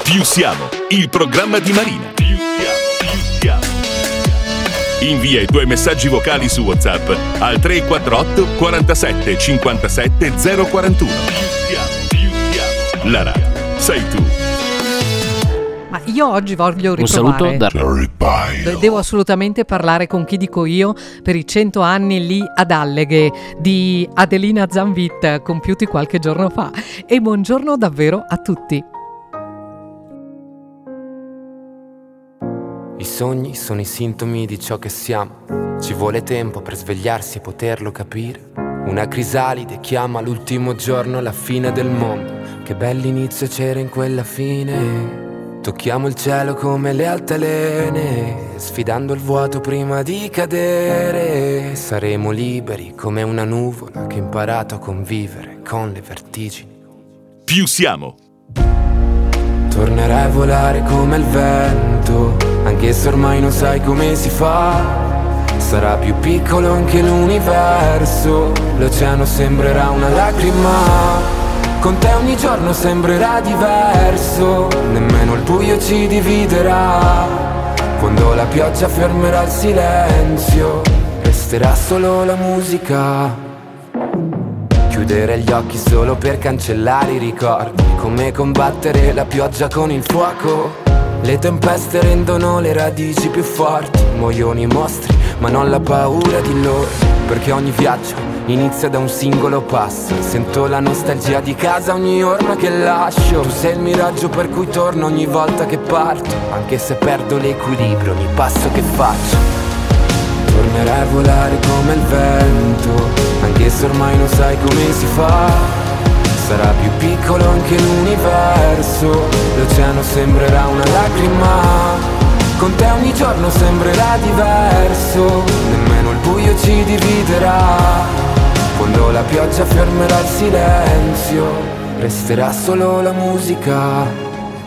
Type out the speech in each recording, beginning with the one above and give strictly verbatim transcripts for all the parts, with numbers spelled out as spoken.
Più siamo, il programma di Marina. Più siamo, più siamo. Invia i tuoi messaggi vocali su WhatsApp al tre quattro otto quarantasette cinquantasette zero quarantuno. Più siamo, più siamo. La radio sei tu. Ma io oggi voglio Un saluto ritrovare, da de- devo assolutamente parlare con chi dico io per i cento anni lì ad Alleghe di Adelina Zanvit, compiuti qualche giorno fa. E buongiorno davvero a tutti. I sogni sono i sintomi di ciò che siamo. Ci vuole tempo per svegliarsi e poterlo capire. Una crisalide chiama l'ultimo giorno la fine del mondo. Che bell'inizio c'era in quella fine. Tocchiamo il cielo come le altalene, sfidando il vuoto prima di cadere. Saremo liberi come una nuvola che ha imparato a convivere con le vertigini. Più siamo. Tornerai a volare come il vento, anche se ormai non sai come si fa. Sarà più piccolo anche l'universo, l'oceano sembrerà una lacrima. Con te ogni giorno sembrerà diverso, nemmeno il buio ci dividerà. Quando la pioggia fermerà il silenzio, resterà solo la musica. Chiudere gli occhi solo per cancellare i ricordi, come combattere la pioggia con il fuoco. Le tempeste rendono le radici più forti, muoiono i mostri ma non la paura di loro. Perché ogni viaggio inizia da un singolo passo. Sento la nostalgia di casa ogni giorno che lascio. Tu sei il miraggio per cui torno ogni volta che parto, anche se perdo l'equilibrio ogni passo che faccio. Tornerai a volare come il vento, anche se ormai non sai come si fa. Sarà più piccolo anche l'universo, l'oceano sembrerà una lacrima. Con te ogni giorno sembrerà diverso, nemmeno il buio ci dividerà. Quando la pioggia fermerà il silenzio, resterà solo la musica.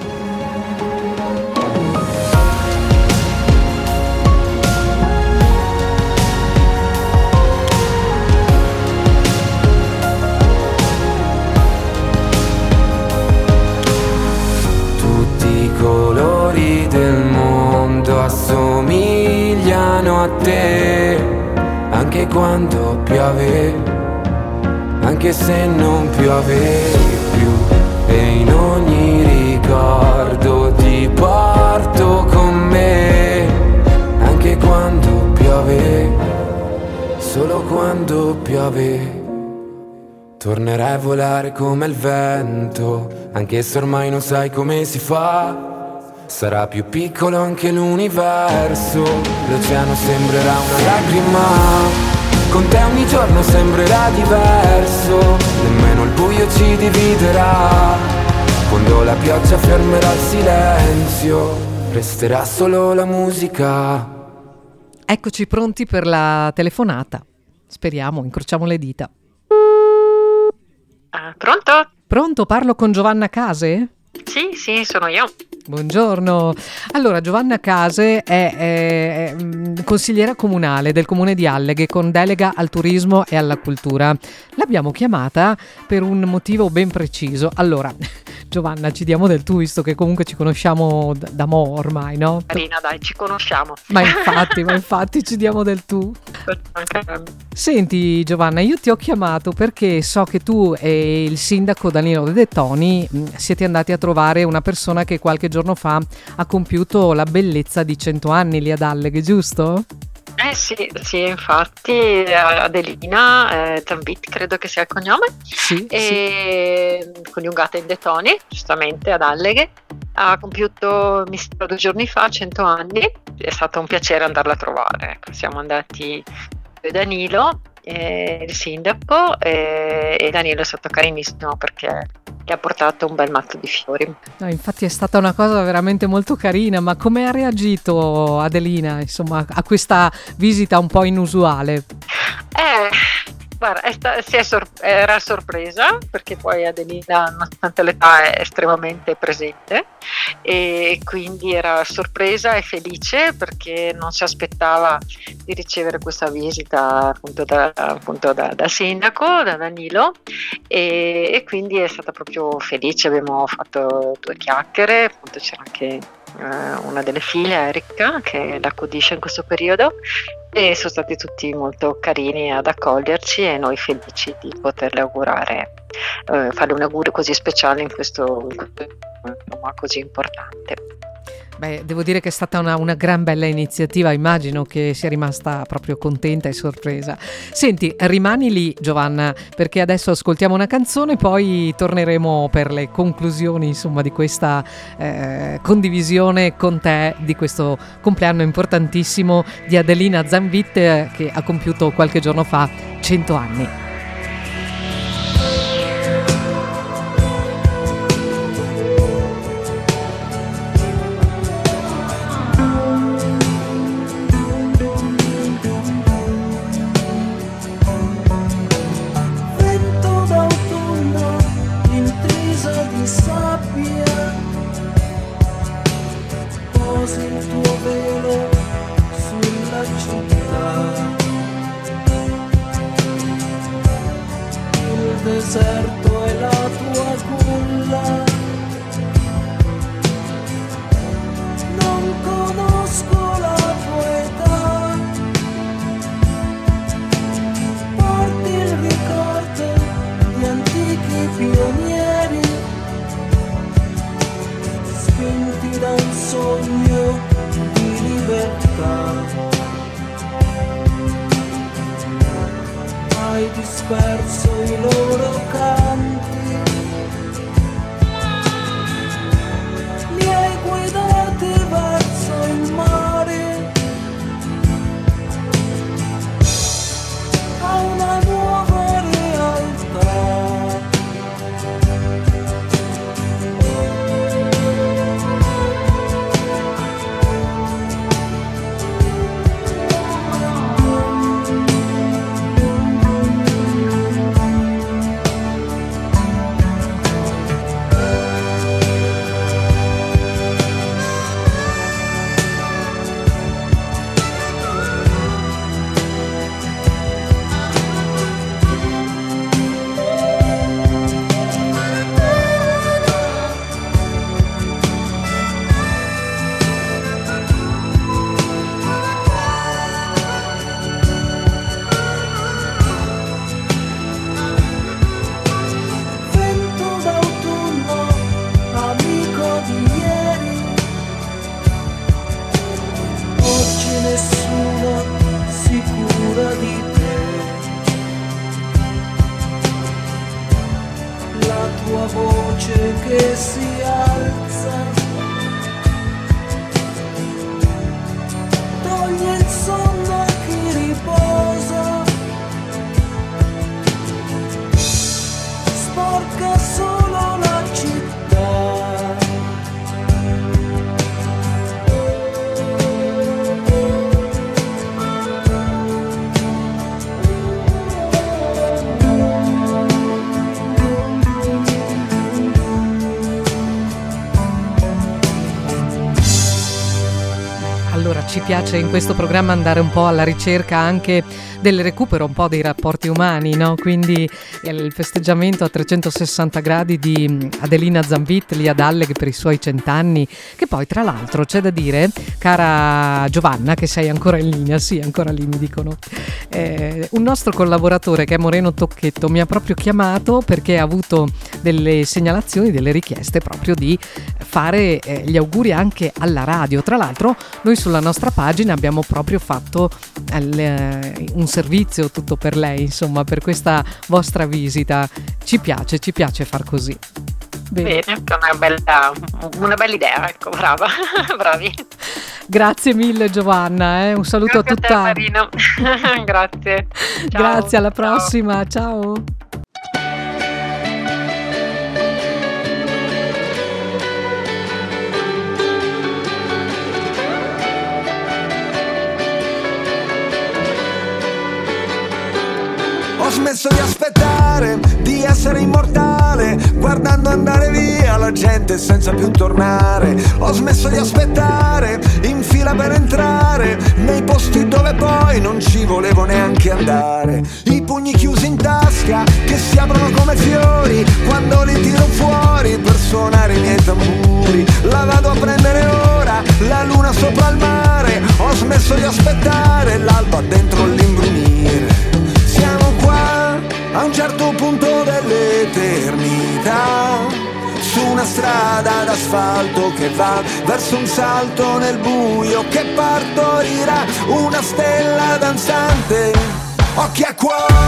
Assomigliano a te, anche quando piove, anche se non piove più. E in ogni ricordo ti porto con me, anche quando piove, solo quando piove. Tornerai a volare come il vento, anche se ormai non sai come si fa. Sarà più piccolo anche l'universo, l'oceano sembrerà una lacrima. Con te ogni giorno sembrerà diverso, nemmeno il buio ci dividerà. Quando la pioggia fermerà il silenzio, resterà solo la musica. Eccoci pronti per la telefonata. Speriamo, incrociamo le dita. Uh, pronto? Pronto, parlo con Giovanna Case? Sì, sì, sono io. Buongiorno. Allora, Giovanna Case è, è, è consigliera comunale del comune di Alleghe con delega al turismo e alla cultura. L'abbiamo chiamata per un motivo ben preciso. Allora, Giovanna, ci diamo del tu, visto che comunque ci conosciamo da, da mo' ormai, no? Marina, dai, ci conosciamo. Ma infatti, ma infatti ci diamo del tu. Senti Giovanna, io ti ho chiamato perché so che tu e il sindaco Danilo De Dettoni siete andati a trovare una persona che qualche giorno fa ha compiuto la bellezza di cento anni lì ad Alleghe, giusto? Eh sì, sì, infatti Adelina eh, Zanvit, credo che sia il cognome, sì, e sì. Coniugata in Dettoni, giustamente ad Alleghe, ha compiuto mi sembra due giorni fa cento anni. È stato un piacere andarla a trovare. Ecco, siamo andati da Danilo, eh, il sindaco, eh, e Danilo è stato carinissimo perché gli ha portato un bel mazzo di fiori. No, infatti è stata una cosa veramente molto carina, ma come ha reagito Adelina, insomma, a questa visita un po' inusuale? Eh, Guarda, è sta- si è sor- era sorpresa perché poi Adelina, nonostante l'età, è estremamente presente e quindi era sorpresa e felice perché non si aspettava di ricevere questa visita appunto da, appunto da, da sindaco, da Danilo e, e quindi è stata proprio felice, abbiamo fatto due chiacchiere, appunto c'era anche una delle figlie, Erika, che la accudisce in questo periodo e sono stati tutti molto carini ad accoglierci e noi felici di poterle augurare, eh, fare un augurio così speciale in questo, in questo momento così importante. Beh, devo dire che è stata una, una gran bella iniziativa, immagino che sia rimasta proprio contenta e sorpresa. Senti, rimani lì Giovanna, perché adesso ascoltiamo una canzone, poi torneremo per le conclusioni insomma di questa eh, condivisione con te di questo compleanno importantissimo di Adelina Zanvit eh, che ha compiuto qualche giorno fa cento anni. Deserto è la tua culla, non conosco la tua età, porti il ricordo di antichi pionieri, spinti da un sogno di libertà. Hai disperso i loro canti, li hai guidati verso il mare, a una nuova realtà. Che si alza, toglie il sonno a chi riposa, sporca solo la città. Allora, ci piace in questo programma andare un po' alla ricerca anche del recupero un po' dei rapporti umani, no? Quindi il festeggiamento a trecentosessanta gradi di Adelina Zanvit lì ad Alleghe per i suoi cent'anni, che poi tra l'altro c'è da dire, cara Giovanna, che sei ancora in linea, sì, ancora lì mi dicono, eh, un nostro collaboratore che è Moreno Tocchetto mi ha proprio chiamato perché ha avuto delle segnalazioni, delle richieste proprio di fare eh, gli auguri anche alla radio. Tra l'altro noi sulla nostra pagina abbiamo proprio fatto eh, un servizio tutto per lei, insomma, per questa vostra visita. Ci piace, ci piace far così. Bene, Bene è una bella, una bella idea, ecco, brava, bravi. Grazie mille Giovanna, eh. Un saluto Grazie a tutta. a te, Marino. Grazie. Ciao. Grazie, alla Ciao. prossima, ciao. Ho smesso smesso di aspettare di essere immortale, guardando andare via la gente senza più tornare. Ho smesso di aspettare in fila per entrare nei posti dove poi non ci volevo neanche andare. I pugni chiusi in tasca che si aprono come fiori quando li tiro fuori per suonare i miei tamburi. La vado a prendere ora, la luna sopra il mare. Ho smesso di aspettare l'alba dentro l'imbrunire. Siamo qua a un certo punto dell'eternità, su una strada d'asfalto che va verso un salto nel buio che partorirà una stella danzante. Occhi a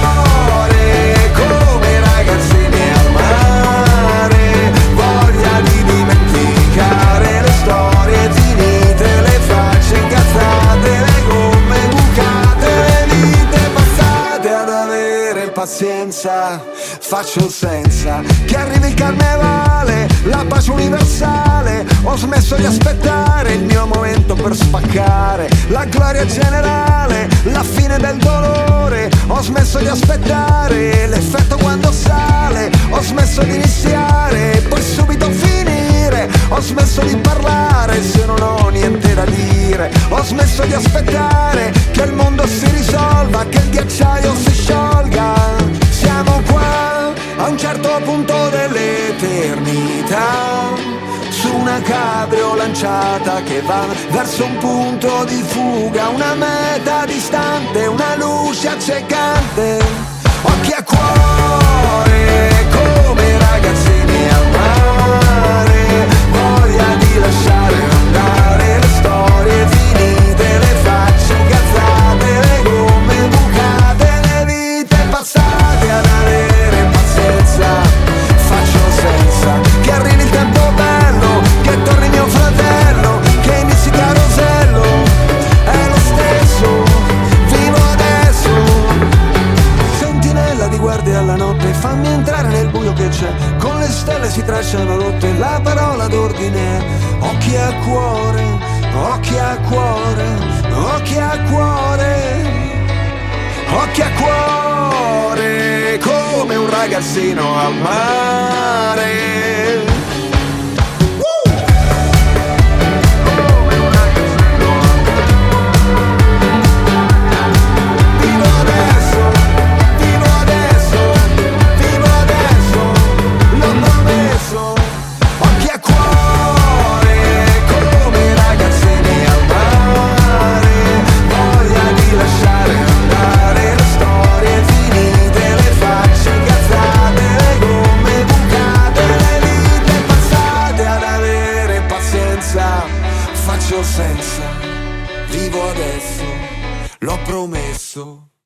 cuore come ragazzini al mare, voglia di dimenticare le storie finite, le facce incazzate, le gomme bucate, le vite passate. Ad avere pazienza faccio senza che arrivi il carnevale, la pace universale. Ho smesso di aspettare il mio momento per spaccare, la gloria generale, la fine del dolore. Ho smesso di aspettare l'effetto quando sale. Ho smesso di iniziare e poi subito finire. Ho smesso di parlare se non ho niente da dire. Ho smesso di aspettare che il mondo si risolva, che il ghiacciaio si sciolga. Siamo qua a un certo punto dell'eternità, su una cabrio lanciata che va verso un punto di fuga, una meta distante, una luce accecante. Occhi a cuore come ragazzini al mare, voglia di lasciare andare le storie finite, le facce incazzate, le gomme bucate, le vite passate. Ad avere pazienza faccio senza che arrivi il tempo bello, che torni mio fratello, che inizi carosello. È lo stesso, vivo adesso. Sentinella di guardia alla notte, fammi entrare nel buio che c'è, con le stelle si tracciano rotte, la parola d'ordine. Occhi a cuore, occhi a cuore, occhi a cuore, occhi a cuore come un ragazzino al mare. Faccio senza, vivo adesso, l'ho promesso.